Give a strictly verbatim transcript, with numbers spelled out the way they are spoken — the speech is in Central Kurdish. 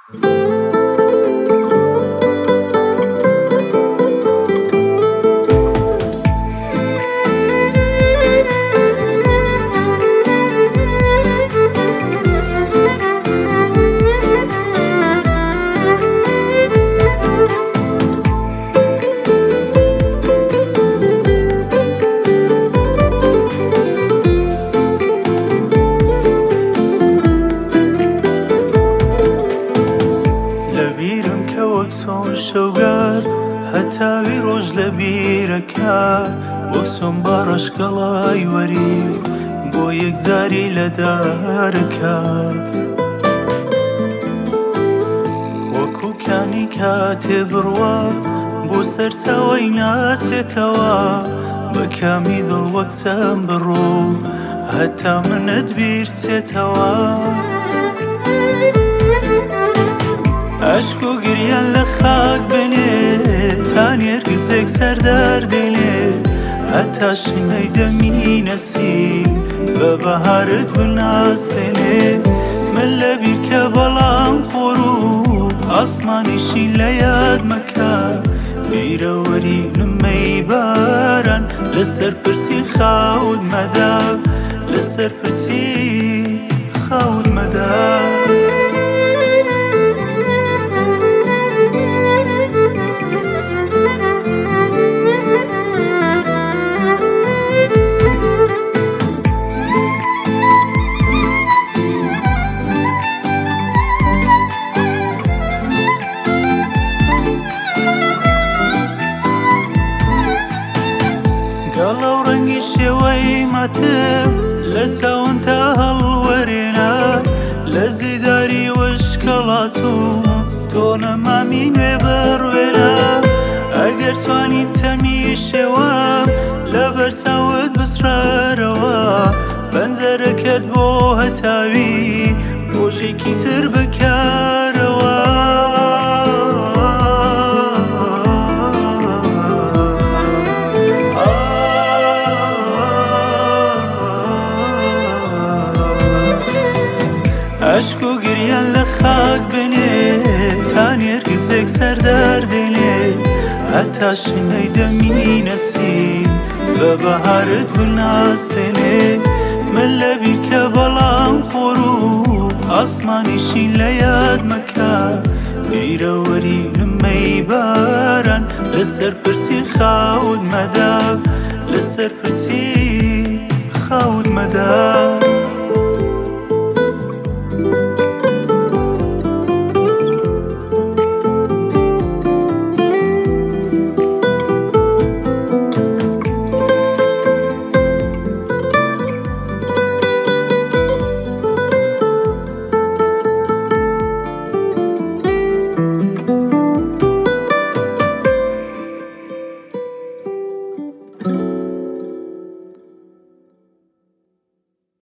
شەوگار هەتاوی ڕۆژ لە بیرەکە وەک سۆم بە ڕەشگەڵای وەری بۆ یەکجاری لە دارەکە وەکوکانی کاتێ بڕوا بۆ سەرچاوەی ناسێتەوە بە کامی دڵ وەک چەند بڕۆ هەتا منت بیرسێتەوە عشق و گریان لە خاک بنێ تا نێرگزێک سەردار دێنێ هەتا شنەی دەمی نەسیم بە بەهارت بناسێنێ من لە بیرکە بەڵام خۆر و ئاسمانیشی لە یاد مەکە بیرەوەری نمەی باران لەسەر پرسی خاوت مەدا لەسەر پرسی خاوت مەدا گەڵاو ڕەنگی شێوەی ماتم لە چاوم تا هەڵوەرێنە لە زیداری وشکەڵاتوم تۆ نەمامی نوێ بڕوێنە ئەگەر توانیت تەمی شێوەم لە بەرچاوت بسرارەوە پەنجەرەکەت بۆ هەتاوی ڕۆژێکی تر بکارەوە عشق و گریان لە خاک بنێ تا نێرگزێک سەردار دێنێ هەتا شنەی دەمی نەسیم بە بەهارت بناسێنێ من لە بیرکە بەڵام خۆر و ئاسمانیشی لە یاد مەکە بیرەوەری نمەی باران لەسەر پرسی خاوت مەدا لەسەر پرسی خاوت مەدا